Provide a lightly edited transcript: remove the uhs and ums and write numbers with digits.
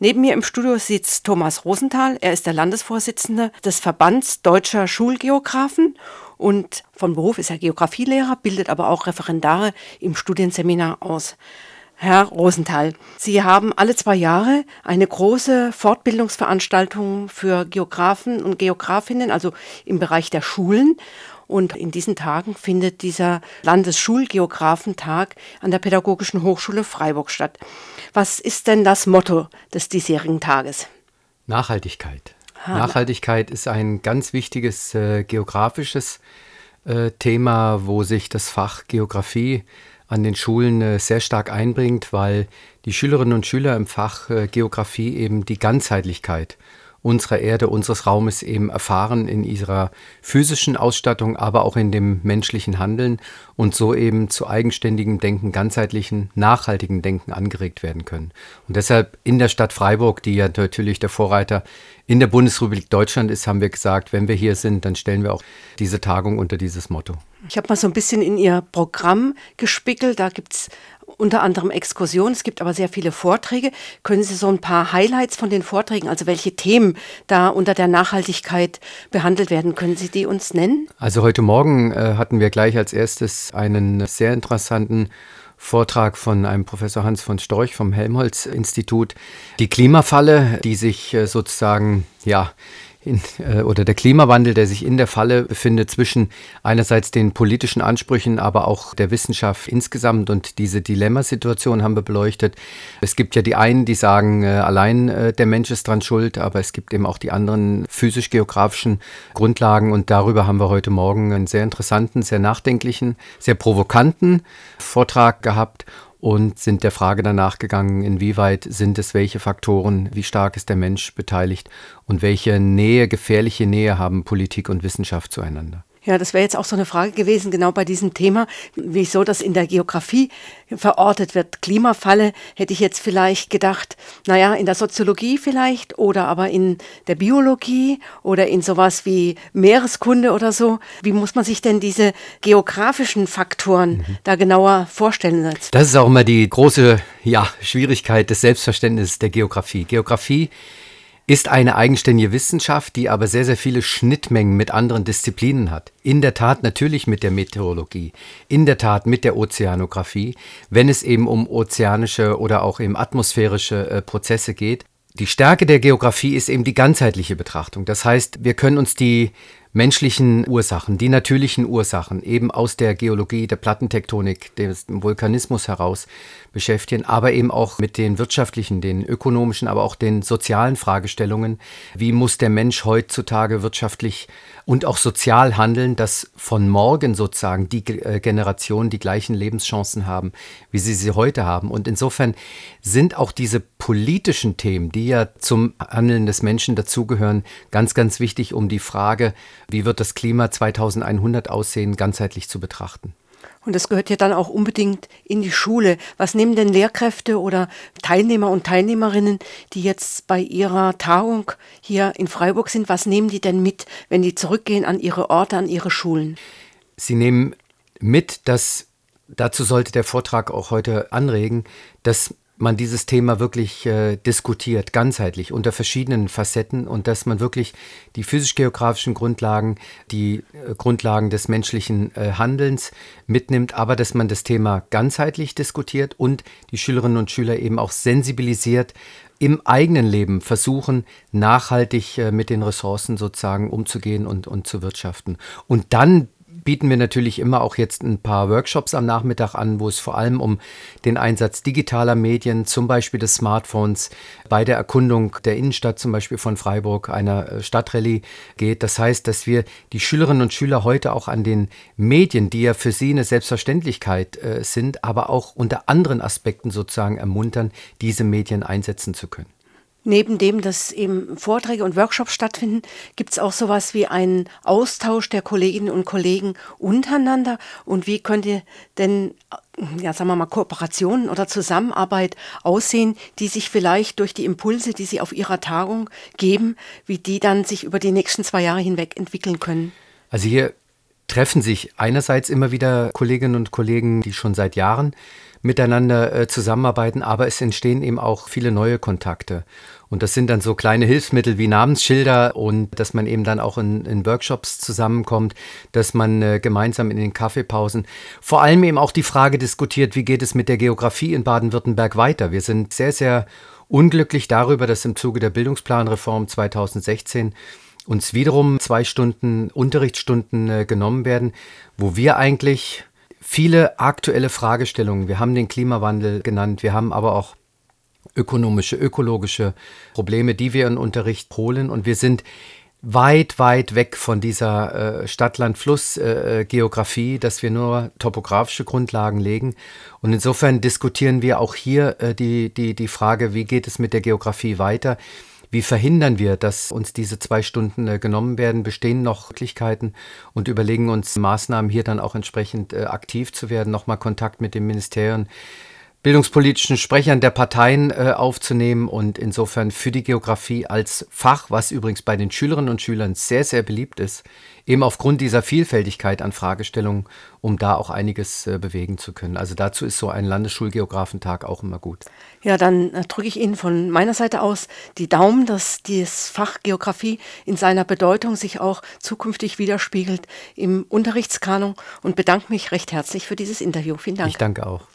Neben mir im Studio sitzt Thomas Rosenthal. Er ist der Landesvorsitzende des Verbands Deutscher Schulgeographen und von Beruf ist er Geographielehrer, bildet aber auch Referendare im Studienseminar aus. Herr Rosenthal, Sie haben alle 2 Jahre eine große Fortbildungsveranstaltung für Geographen und Geografinnen, also im Bereich der Schulen. Und in diesen Tagen findet dieser Landesschulgeographentag an der Pädagogischen Hochschule Freiburg statt. Was ist denn das Motto des diesjährigen Tages? Nachhaltigkeit. Nachhaltigkeit ist ein ganz wichtiges geografisches Thema, wo sich das Fach Geografie an den Schulen sehr stark einbringt, weil die Schülerinnen und Schüler im Fach Geografie eben die Ganzheitlichkeit unserer Erde, unseres Raumes eben erfahren in ihrer physischen Ausstattung, aber auch in dem menschlichen Handeln und so eben zu eigenständigem Denken, ganzheitlichen, nachhaltigen Denken angeregt werden können. Und deshalb in der Stadt Freiburg, die ja natürlich der Vorreiter in der Bundesrepublik Deutschland ist, haben wir gesagt, wenn wir hier sind, dann stellen wir auch diese Tagung unter dieses Motto. Ich habe mal so ein bisschen in Ihr Programm gespickelt, da gibt es unter anderem Exkursionen, es gibt aber sehr viele Vorträge. Können Sie so ein paar Highlights von den Vorträgen, also welche Themen da unter der Nachhaltigkeit behandelt werden, können Sie die uns nennen? Also heute Morgen hatten wir gleich als erstes einen sehr interessanten Vortrag von einem Professor Hans von Storch vom Helmholtz-Institut. Die Klimafalle, die sich sozusagen, oder der Klimawandel, der sich in der Falle befindet zwischen einerseits den politischen Ansprüchen, aber auch der Wissenschaft insgesamt, und diese Dilemmasituation haben wir beleuchtet. Es gibt ja die einen, die sagen, allein der Mensch ist dran schuld, aber es gibt eben auch die anderen physisch-geografischen Grundlagen, und darüber haben wir heute Morgen einen sehr interessanten, sehr nachdenklichen, sehr provokanten Vortrag gehabt und sind der Frage danach gegangen, inwieweit sind es welche Faktoren, wie stark ist der Mensch beteiligt und welche Nähe, gefährliche Nähe haben Politik und Wissenschaft zueinander. Ja, das wäre jetzt auch so eine Frage gewesen, genau bei diesem Thema, wieso das in der Geografie verortet wird. Klimafalle hätte ich jetzt vielleicht gedacht, in der Soziologie vielleicht oder aber in der Biologie oder in sowas wie Meereskunde oder so. Wie muss man sich denn diese geografischen Faktoren da genauer vorstellen? Das ist auch immer die große Schwierigkeit des Selbstverständnisses der Geografie. Geografie ist eine eigenständige Wissenschaft, die aber sehr, sehr viele Schnittmengen mit anderen Disziplinen hat. In der Tat natürlich mit der Meteorologie, in der Tat mit der Ozeanographie, wenn es eben um ozeanische oder auch eben atmosphärische Prozesse geht. Die Stärke der Geografie ist eben die ganzheitliche Betrachtung. Das heißt, wir können uns die menschlichen Ursachen, die natürlichen Ursachen eben aus der Geologie, der Plattentektonik, dem Vulkanismus heraus beschäftigen, aber eben auch mit den wirtschaftlichen, den ökonomischen, aber auch den sozialen Fragestellungen. Wie muss der Mensch heutzutage wirtschaftlich und auch sozial handeln, dass von morgen sozusagen die Generationen die gleichen Lebenschancen haben, wie sie heute haben. Und insofern sind auch diese politischen Themen, die ja zum Handeln des Menschen dazugehören, ganz, ganz wichtig, um die Frage, wie wird das Klima 2100 aussehen, ganzheitlich zu betrachten. Und das gehört ja dann auch unbedingt in die Schule. Was nehmen denn Lehrkräfte oder Teilnehmer und Teilnehmerinnen, die jetzt bei ihrer Tagung hier in Freiburg sind, was nehmen die denn mit, wenn die zurückgehen an ihre Orte, an ihre Schulen? Sie nehmen mit, dazu sollte der Vortrag auch heute anregen, dass man dieses Thema wirklich diskutiert, ganzheitlich, unter verschiedenen Facetten, und dass man wirklich die physisch-geografischen Grundlagen, die Grundlagen des menschlichen Handelns mitnimmt, aber dass man das Thema ganzheitlich diskutiert und die Schülerinnen und Schüler eben auch sensibilisiert, im eigenen Leben versuchen, nachhaltig mit den Ressourcen sozusagen umzugehen und zu wirtschaften. Und dann bieten wir natürlich immer auch jetzt ein paar Workshops am Nachmittag an, wo es vor allem um den Einsatz digitaler Medien, zum Beispiel des Smartphones, bei der Erkundung der Innenstadt zum Beispiel von Freiburg, einer Stadtrallye geht. Das heißt, dass wir die Schülerinnen und Schüler heute auch an den Medien, die ja für sie eine Selbstverständlichkeit sind, aber auch unter anderen Aspekten sozusagen ermuntern, diese Medien einsetzen zu können. Neben dem, dass eben Vorträge und Workshops stattfinden, gibt es auch sowas wie einen Austausch der Kolleginnen und Kollegen untereinander. Und wie könnte denn, Kooperationen oder Zusammenarbeit aussehen, die sich vielleicht durch die Impulse, die Sie auf Ihrer Tagung geben, wie die dann sich über die nächsten 2 Jahre hinweg entwickeln können? Also hier treffen sich einerseits immer wieder Kolleginnen und Kollegen, die schon seit Jahren miteinander zusammenarbeiten, aber es entstehen eben auch viele neue Kontakte. Und das sind dann so kleine Hilfsmittel wie Namensschilder und dass man eben dann auch in Workshops zusammenkommt, dass man gemeinsam in den Kaffeepausen vor allem eben auch die Frage diskutiert, wie geht es mit der Geografie in Baden-Württemberg weiter. Wir sind sehr, sehr unglücklich darüber, dass im Zuge der Bildungsplanreform 2016 uns wiederum 2 Stunden Unterrichtsstunden genommen werden, wo wir eigentlich viele aktuelle Fragestellungen, wir haben den Klimawandel genannt, wir haben aber auch ökonomische, ökologische Probleme, die wir in Unterricht holen, und wir sind weit, weit weg von dieser Stadt-Land-Fluss-Geografie, dass wir nur topografische Grundlagen legen. Und insofern diskutieren wir auch hier die Frage, wie geht es mit der Geografie weiter? Wie verhindern wir, dass uns diese 2 Stunden genommen werden? Bestehen noch Möglichkeiten, und überlegen uns Maßnahmen, hier dann auch entsprechend aktiv zu werden, nochmal Kontakt mit den Ministerien, bildungspolitischen Sprechern der Parteien aufzunehmen, und insofern für die Geografie als Fach, was übrigens bei den Schülerinnen und Schülern sehr, sehr beliebt ist, eben aufgrund dieser Vielfältigkeit an Fragestellungen, um da auch einiges bewegen zu können. Also dazu ist so ein Landesschulgeographentag auch immer gut. Ja, dann drücke ich Ihnen von meiner Seite aus die Daumen, dass das Fach Geografie in seiner Bedeutung sich auch zukünftig widerspiegelt im Unterrichtskanon, und bedanke mich recht herzlich für dieses Interview. Vielen Dank. Ich danke auch.